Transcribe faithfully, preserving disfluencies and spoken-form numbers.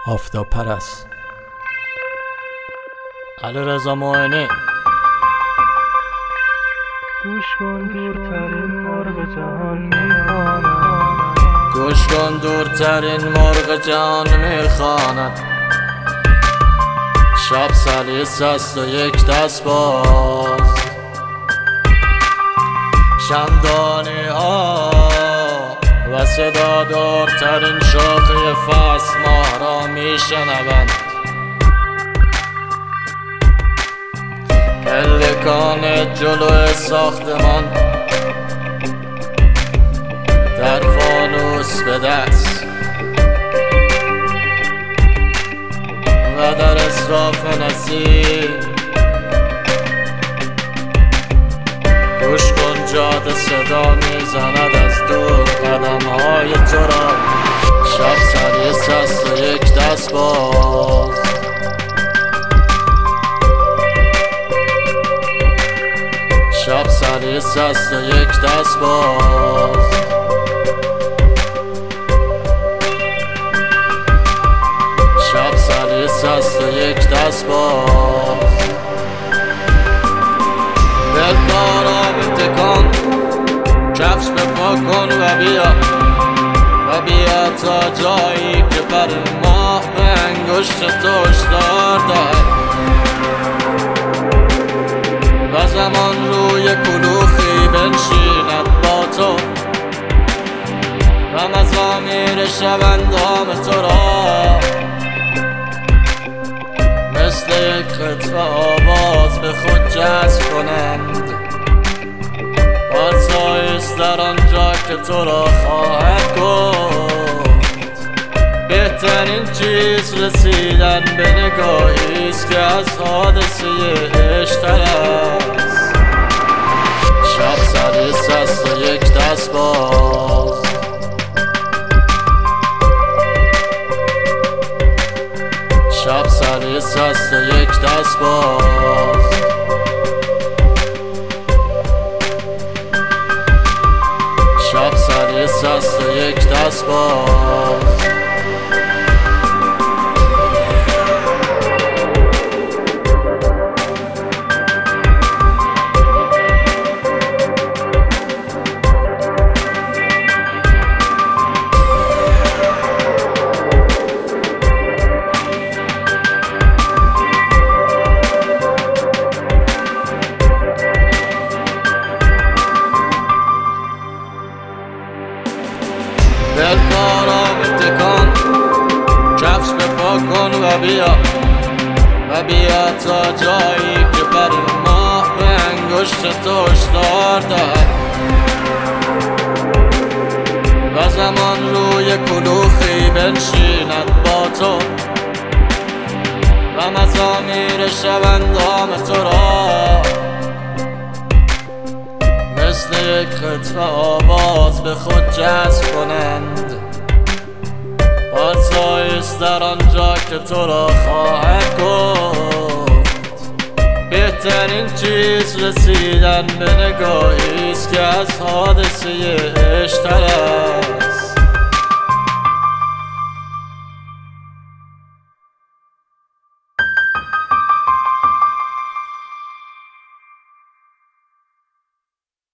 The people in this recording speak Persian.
آفتاب پرست. علیرضا موینی. گوش کن دورترین مرغ جهان میخواند، گوش کن دورترین مرغ جهان میخواند. شب سلیس است و یک دست باز، شمدانی ها و صدا دورترین شاخه فصل ماه را میشنوند. پلکان جلو ساختمان در فانوس به دست و در اصراف نسیم. گوش کن جاده صدا میزند از دور قدم های تو را. شب سلیس است و یک دست باز، شب سلیس است و یک دست باز. شب سلیس است و یک دست باز. دل دارا بتکان، کفش به پا کن و بیا و بیا تا جایی که بر ماه به انگشت تو هشدار دهد و زمان روی کلوخی بنشیند با تو و مزامیر شبندام تو را مثل یک قطعه آواز به خود جذب کنند. پارساییست در آنجا که تو را خواهد گفت. بهترین چیز رسیدن به نگاهیست که از حادثه عشق تر است. شب سلیس است و یک دست باز، شب سلیس است و یک دست باز. شب سلیس است و یک دست باز. دل دارا بتکان، کفش به پا کن و بیا و بیا تا جایی که بر ماه به انگشت تو هشدار دهد و زمان روی کلوخی بنشیند با تو و مزامیر شبندام تو را مثل یک قطعه آواز به خود جذب کنند. پارساییست در آنجا که تو را خواهد گفت. بهترین چیز رسیدن به نگاهیست که از حادثه عشق تر است.